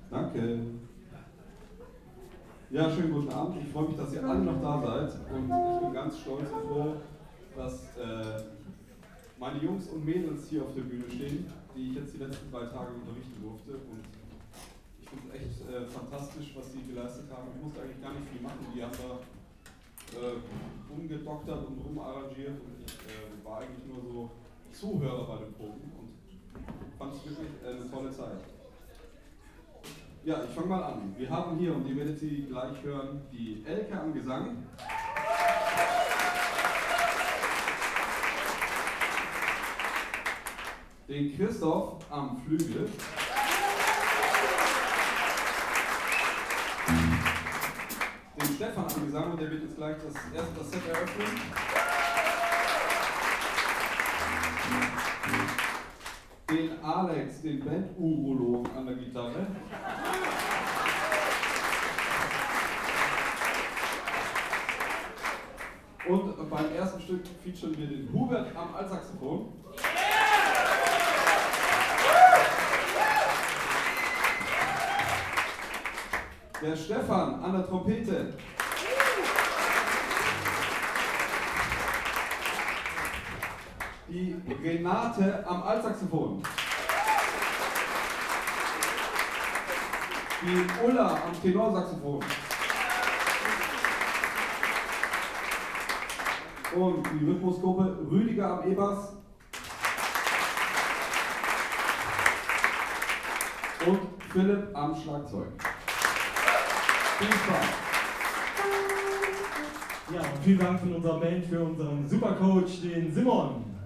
Danke. Ja, schönen guten Abend. Ich freue mich, dass ihr alle noch da seid. Und ich bin ganz stolz und froh, dass meine Jungs und Mädels hier auf der Bühne stehen, die ich jetzt die letzten 3 Tage unterrichten durfte. Und ich finde es echt fantastisch, was sie geleistet haben. Ich musste eigentlich gar nicht viel machen. Die haben da rumgedoktert und rumarrangiert. Und ich war eigentlich nur so Zuhörer bei den Proben und fand es wirklich eine tolle Zeit. Ja, ich fange mal an. Wir haben hier, und ihr werdet sie gleich hören, die Elke am Gesang. Den Christoph am Flügel. Den Stefan am Gesang, und der wird jetzt gleich das Set eröffnen. Den Alex, den Band-Urologen an der Gitarre. Und beim ersten Stück featuren wir den Hubert am Altsaxophon. Der Stefan an der Trompete. Die Renate am Altsaxophon. Die Ulla am Tenorsaxophon. Und die Rhythmusgruppe Rüdiger am E-Bass. Und Philipp am Schlagzeug. Viel Spaß. Ja, und vielen Dank von unserer Band für unseren Supercoach, den Simon.